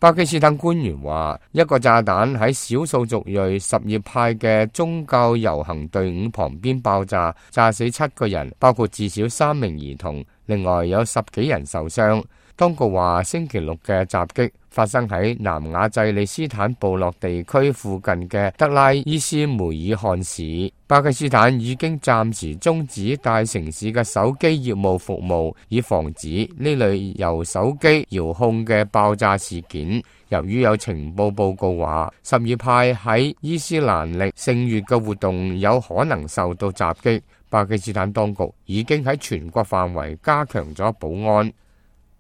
巴基斯坦官員話，一個炸彈喺少數族裔什葉派嘅宗教遊行隊伍旁邊爆炸，炸死7個人，包括至少3名兒童，另外有10幾人受傷。當局話，星期六嘅襲擊發生喺南亞濟利斯坦部落地區附近嘅德拉伊斯梅爾汗市。巴基斯坦已經暫時終止大城市嘅手機業務服務，以防止呢類由手機遙控嘅爆炸事件。由於有情報報告話，什葉派喺伊斯蘭曆聖月嘅活動有可能受到襲擊，巴基斯坦當局已經喺全國範圍加強咗保安。